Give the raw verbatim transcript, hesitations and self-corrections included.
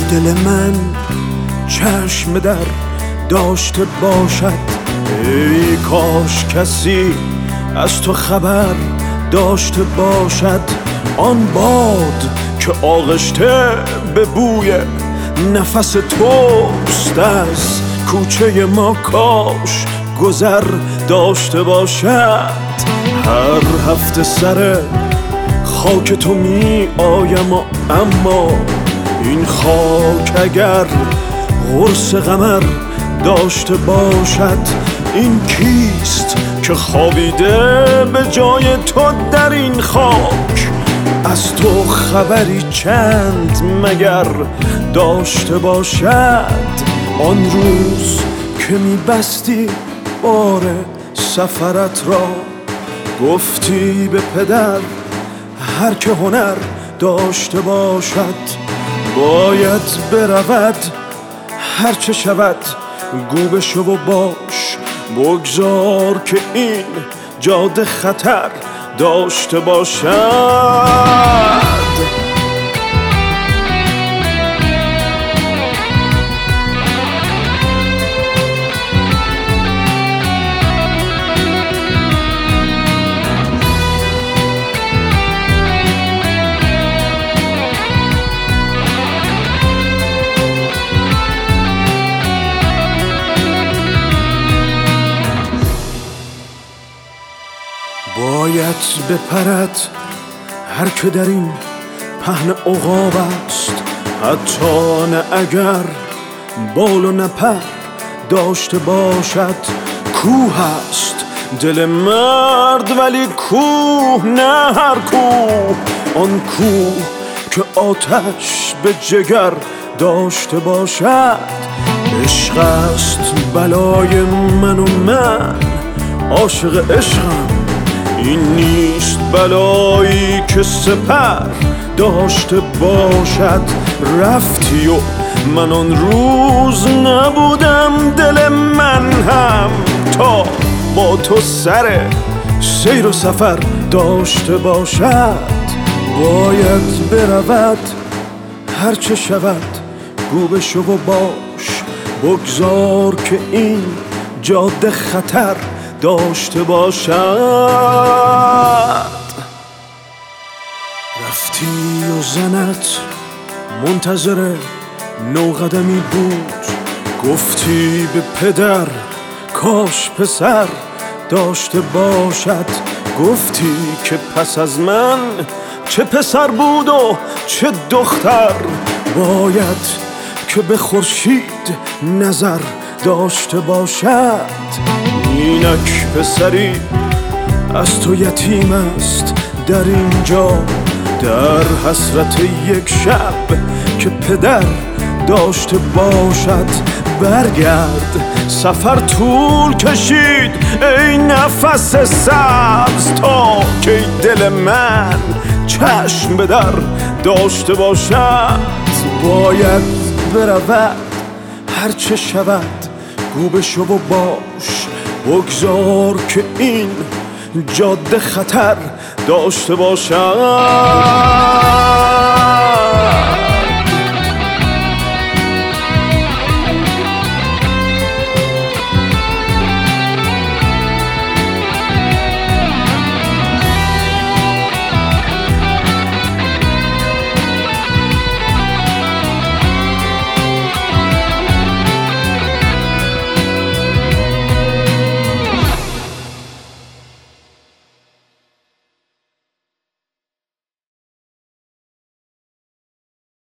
دل من چشم در داشته باشد، ای کاش کسی از تو خبر داشته باشد. آن باد که آغشته به بوی نفس توست از کوچه ما کاش گذر داشته باشد. هر هفته سر خاک تو می آیم و اما این خاک اگر قرص قمر داشته باشد. این کیست که خوابیده به جای تو در این خاک؟ از تو خبری چند مگر داشته باشد؟ آن روز که میبستی بار سفرت را، گفتی به پدر هر که هنر داشته باشد باید برود، هر چه شود گو بشو و باش. بگذار که این جاده خطر داشته باشد. باید بپرد هر که در این پهن عقاب است، حتی نه اگر بال و نپر داشته باشد. کوه است دل مرد ولی کوه نه هر کوه، آن کوه که آتش به جگر داشته باشد. عشق است بلای من و من عاشق عشقم، این نیست بلایی که سپر داشته باشد. رفتی و من آن روز نبودم، دل من هم تا با تو سر سیر و سفر داشته باشد. باید برود هر چه شود گو بشو و باش. بگذار که این جاده خطر داشته باشد. رفتی و زنت منتظر نوقدمی بود، گفتی به پدر کاش پسر داشته باشد. گفتی که پس از من چه پسر بود و چه دختر، باید که به خورشید نظر داشته باشد. اینک پسری از تو یتیم است در اینجا، در حسرت یک شب که پدر داشته باشد. برگرد سفر طول کشید ای نفس سبز، تا که دل من چشم به در داشته باشد. باید برود هر چه شود گو بشو و باش. بگذار که این جاده خطر داشته باشد.